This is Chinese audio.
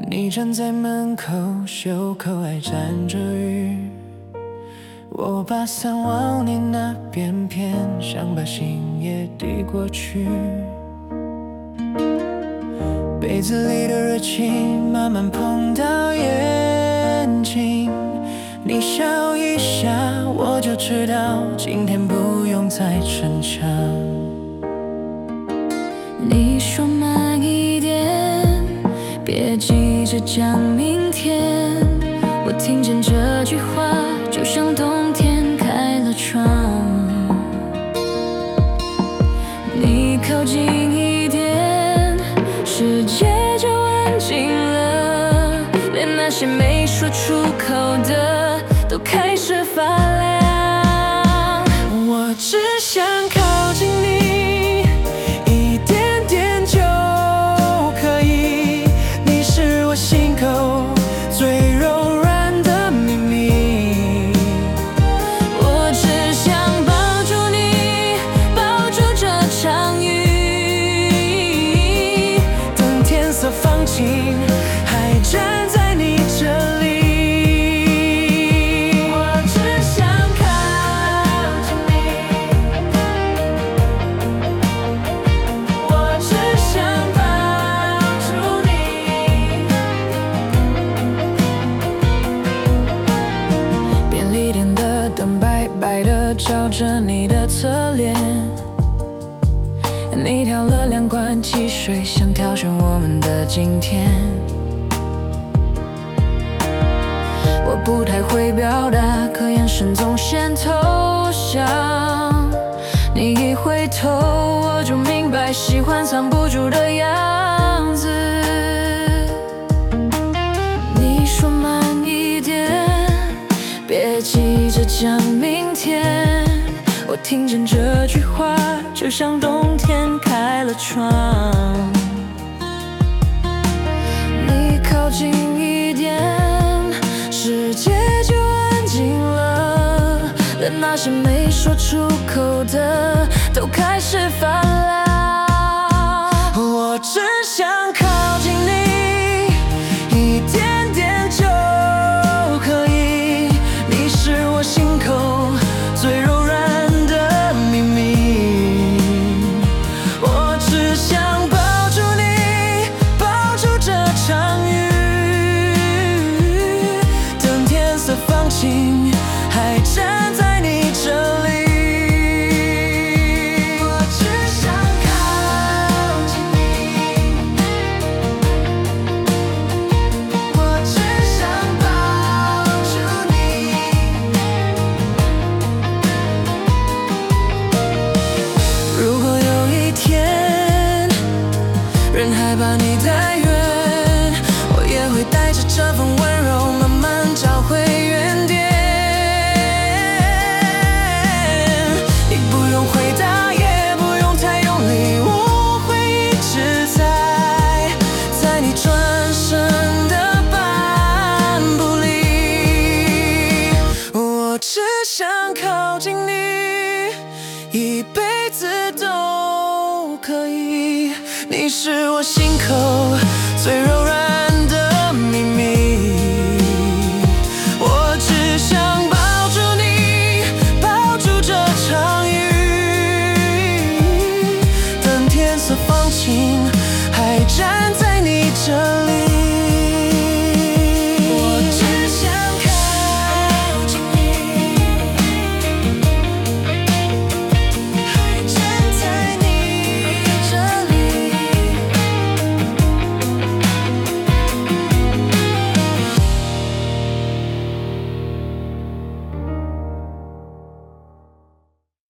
你站在门口，袖口还沾着雨。我把伞往你那边偏，想把心也递过去。杯子里的热气慢慢碰到眼睛，你笑一下，我就知道今天不用再逞强。 你说慢一点，别急着讲明天。我听见这句话，就像冬天开了窗。你靠近一点，世界就安静了，连那些没说出口的都开始发亮。 我只想靠近你一点点就可以，你是我心口最柔软的秘密。 我只想抱住你，抱住这场雨， 等天色放晴，还站在你这里。 我只想靠近你，我只想抱住你。便利店的灯白白的照着你的侧脸，你挑了2罐汽水，想挑选我们的今天。我不太会表达，可眼神总先投降。你一回头，我就明白喜欢藏不住的样子。你说慢一点，别急着讲明天。我听见这句话，就像冬天开了窗。你靠近一点，世界就安静了，连那些没说出口的都开始发亮。 我只想靠近你一点点就可以，你是我心口最柔软的秘密。我只想抱住你，抱住这场雨，等天色放晴，还站在你这里。我只想靠近你，我只想抱住你。如果有一天人海把你带远，我也会带着这份温柔慢慢找回原点。你不用回答，也不用太用力，我会一直在你转身的半步里。我只想靠近你，一辈子都可以，你是我心口